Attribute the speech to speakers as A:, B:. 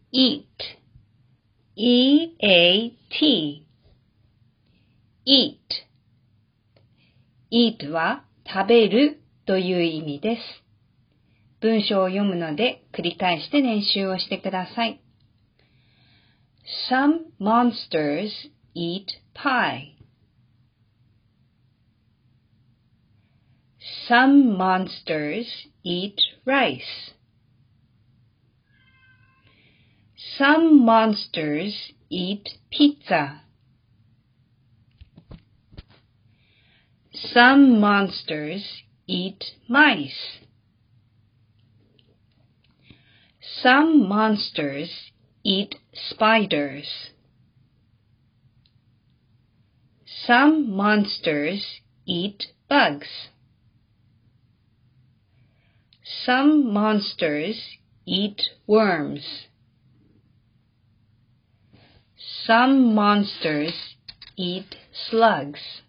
A: eat, E-A-T, eat. eat は食べるという意味です。文章を読むので繰り返して練習をしてください。Some monsters eat pie. Some monsters eat rice. Some monsters eat pizza. Some monsters eat mice. Some monsters eat spiders. Some monsters eat bugs. Some monsters eat worms. Some monsters eat slugs.